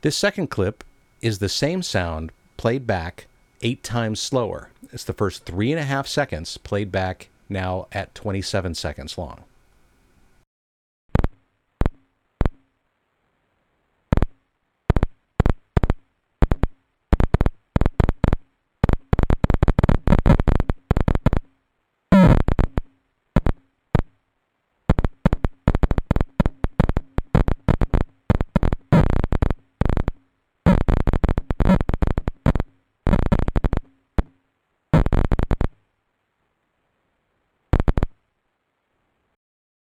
This second clip is the same sound played back 8 times slower. It's the first 3.5 seconds played back now at 27 seconds long.